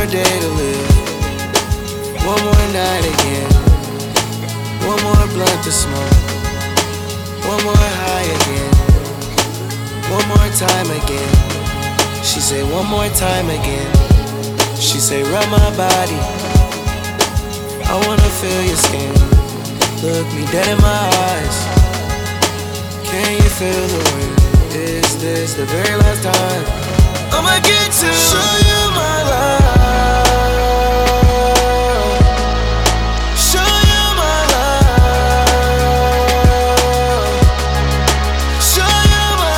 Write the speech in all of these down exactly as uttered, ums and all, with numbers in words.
more day to live, one more night again, one more blunt to smoke, one more high again, one more time again. She say one more time again. She say rub my body, I wanna feel your skin. Look me dead in my eyes, can you feel the wind? Is this the very last time I'ma get to show you my love? Show you my love. Show you my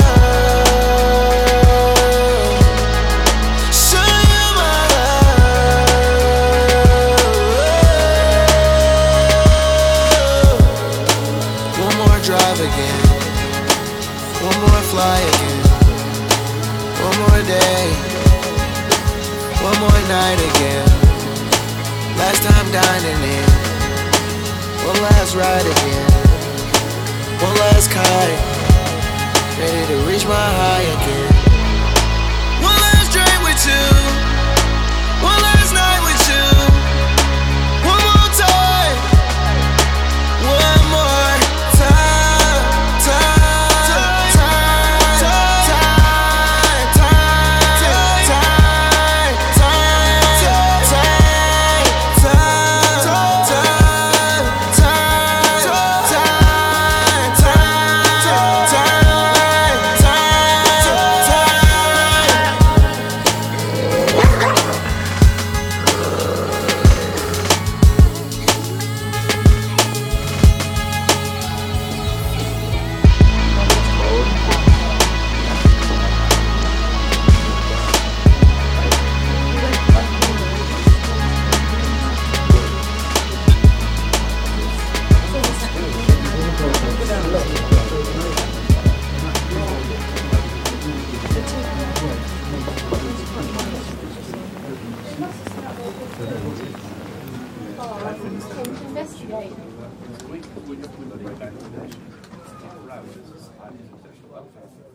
love. Show you my love. One more drive again, one more fly again, one more day, one more night again. Last time dining in, one last ride again, one last kite, ready to reach my high again. One last drink with you, one last night with you, one more time, one more time, time, time, time, time, time, time, Investigate.